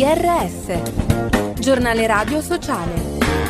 GRS, Giornale Radio Sociale.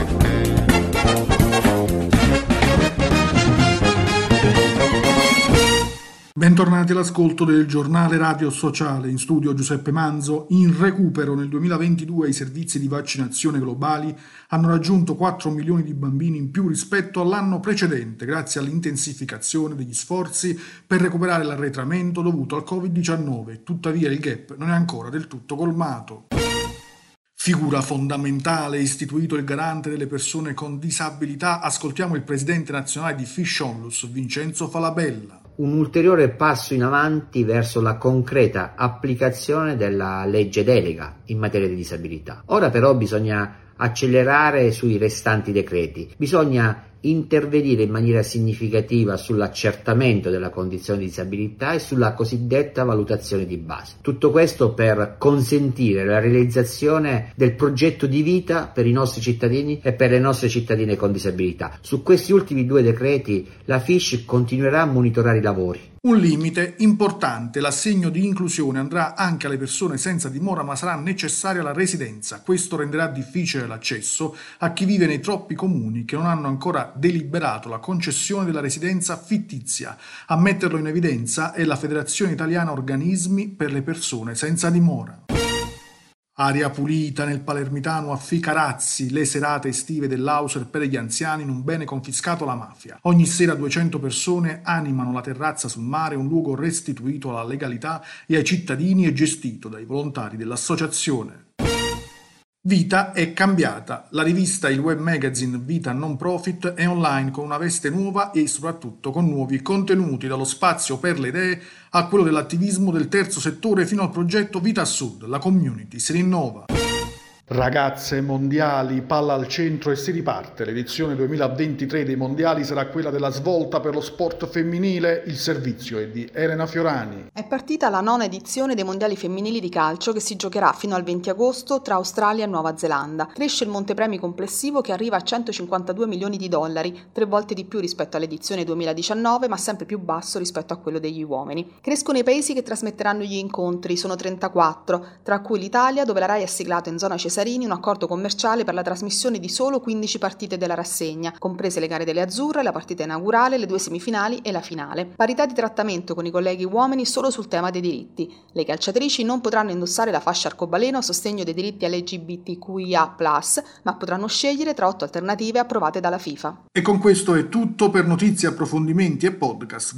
Bentornati all'ascolto del Giornale Radio Sociale. In studio Giuseppe Manzo. In recupero nel 2022 i servizi di vaccinazione globali hanno raggiunto 4 milioni di bambini in più rispetto all'anno precedente, grazie all'intensificazione degli sforzi per recuperare l'arretramento dovuto al Covid-19. Tuttavia il gap non è ancora del tutto colmato. Figura fondamentale, istituito il garante delle persone con disabilità, ascoltiamo il presidente nazionale di Fish Onlus, Vincenzo Falabella. Un ulteriore passo in avanti verso la concreta applicazione della legge delega in materia di disabilità. Ora però bisogna accelerare sui restanti decreti, bisogna intervenire in maniera significativa sull'accertamento della condizione di disabilità e sulla cosiddetta valutazione di base. Tutto questo per consentire la realizzazione del progetto di vita per i nostri cittadini e per le nostre cittadine con disabilità. Su questi ultimi due decreti la FISH continuerà a monitorare i lavori. Un limite importante, l'assegno di inclusione andrà anche alle persone senza dimora, ma sarà necessaria la residenza. Questo renderà difficile l'accesso a chi vive nei troppi comuni che non hanno ancora deliberato la concessione della residenza fittizia. A metterlo in evidenza è la Federazione Italiana Organismi per le persone senza dimora. Aria pulita nel palermitano a Ficarazzi, le serate estive dell'Auser per gli anziani in un bene confiscato alla mafia. Ogni sera 200 persone animano la terrazza sul mare, un luogo restituito alla legalità e ai cittadini e gestito dai volontari dell'associazione. Vita è cambiata. La rivista, il web magazine Vita Non Profit è online con una veste nuova e soprattutto con nuovi contenuti, dallo spazio per le idee a quello dell'attivismo del terzo settore fino al progetto Vita a Sud. La community si rinnova. Ragazze mondiali, palla al centro e si riparte. L'edizione 2023 dei mondiali sarà quella della svolta per lo sport femminile. Il servizio è di Elena Fiorani. È partita la 9ª edizione dei mondiali femminili di calcio che si giocherà fino al 20 agosto tra Australia e Nuova Zelanda. Cresce il montepremi complessivo che arriva a 152 milioni di dollari, 3 volte di più rispetto all'edizione 2019, ma sempre più basso rispetto a quello degli uomini. Crescono i paesi che trasmetteranno gli incontri, sono 34, tra cui l'Italia, dove la RAI ha siglato in zona Cesarini un accordo commerciale per la trasmissione di solo 15 partite della rassegna, comprese le gare delle azzurre, la partita inaugurale, le 2 semifinali e la finale. Parità di trattamento con i colleghi uomini solo sul tema dei diritti. Le calciatrici non potranno indossare la fascia arcobaleno a sostegno dei diritti LGBTQIA+, ma potranno scegliere tra 8 alternative approvate dalla FIFA. E con questo è tutto. Per notizie, approfondimenti e podcast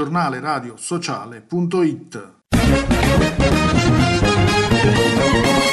www.giornaleradiosociale.it.